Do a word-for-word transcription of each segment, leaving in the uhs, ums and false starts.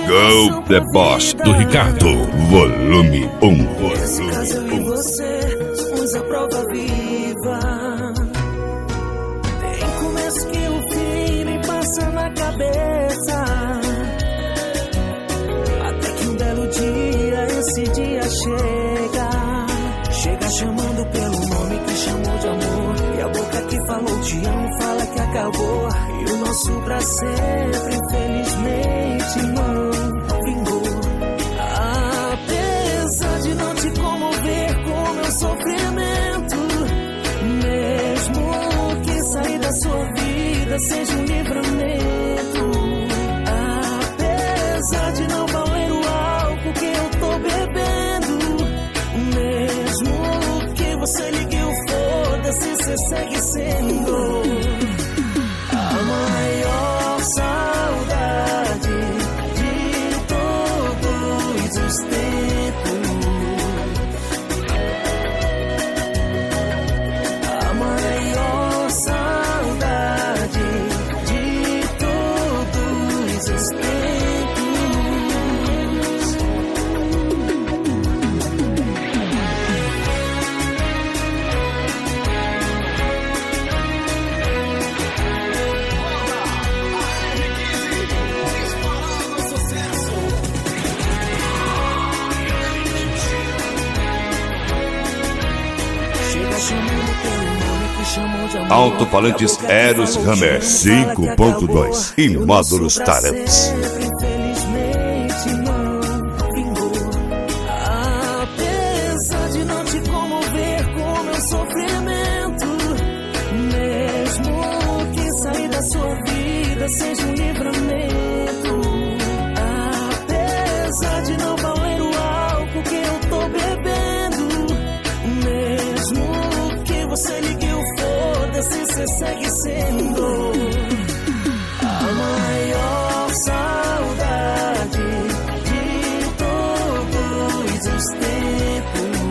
Go The Boss do Ricardo. Volume um. Volume um. Você usa prova viva. Tem começo que o fim nem passa na cabeça. Até que um belo dia, esse dia chega. Chega chamando pelo nome que chamou de amor. E a boca que falou te amo fala que acabou. E o nosso pra sempre, infelizmente, não vingou. Apesar de não te comover com meu sofrimento, mesmo que sair da sua vida seja um livramento. Apesar de não valer o álcool que eu tô bebendo, mesmo que você ligue o foda-se, você segue sendo a maior saudade de todos os tempos. A maior saudade de todos os tempos. Alto-falantes Eros Hammer cinco ponto dois e módulos Taramps. Infelizmente não vingou. Apesar de não te comover com meu sofrimento, mesmo que sair da sua vida seja um livramento. Apesar de não valer o álcool que eu tô bebendo, mesmo que você ligue o foda-se, você segue sendo a maior saudade de todos os tempos.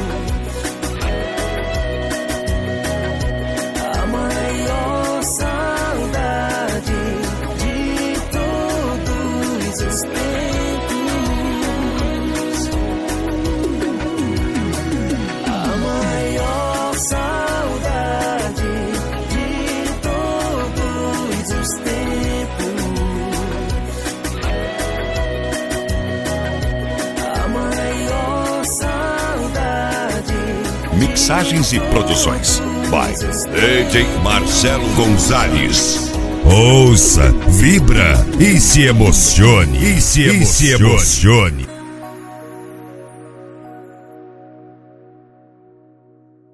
A maior saudade de todos os tempos. A maior saudade de todos os tempos. A maior saudade. Mixagens e produções by D J Marcelo Gonzalez. Ouça, vibra e se emocione. E se emocione. E se emocione.